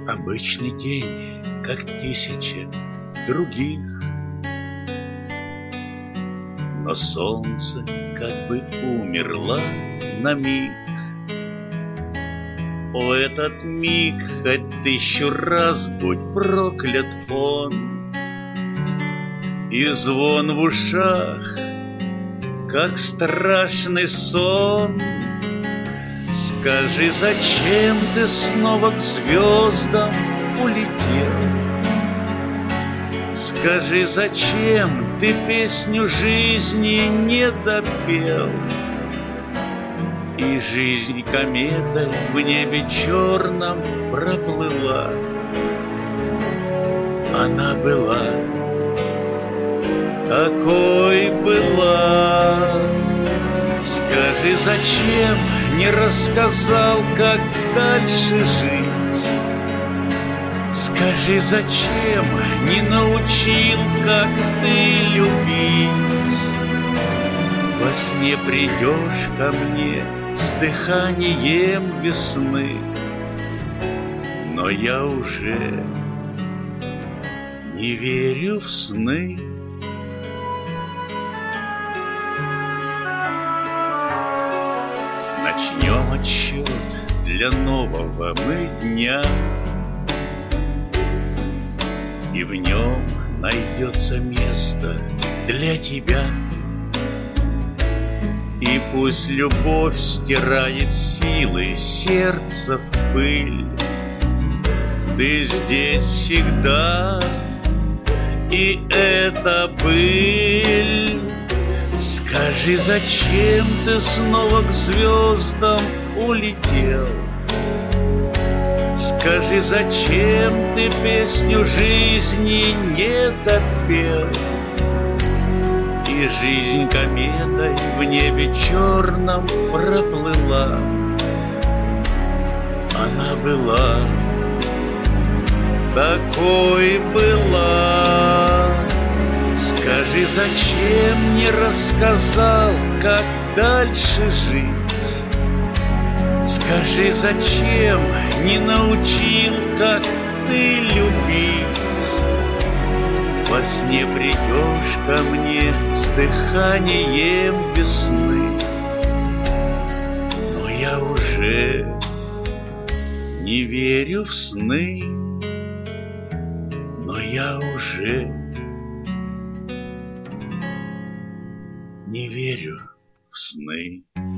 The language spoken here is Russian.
Обычный день, как тысячи других, но солнце как бы умерло на миг. О, этот миг, хоть 1000 раз будь проклят он, и звон в ушах, как страшный сон. Скажи, зачем ты снова к звездам улетел? Скажи, зачем ты песню жизни не допел? И жизнь кометой в небе черном проплыла. Она была, такой была. Скажи, зачем не рассказал, как дальше жить? Скажи, зачем не научил, как ты любить? Во сне придешь ко мне с дыханием весны, но я уже не верю в сны. Начнем отсчет для нового мы дня, и в нем найдется место для тебя. И пусть любовь стирает силы сердца в пыль, ты здесь всегда, и это быль. Скажи, зачем ты снова к звездам улетел? Скажи, зачем ты песню жизни не допел? И жизнь кометой в небе черном проплыла. Она была, такой была. Скажи, зачем не рассказал, как дальше жить? Скажи, зачем не научил, как ты любить? Во сне придешь ко мне с дыханием весны, но я уже не верю в сны, но я уже не верю в сны.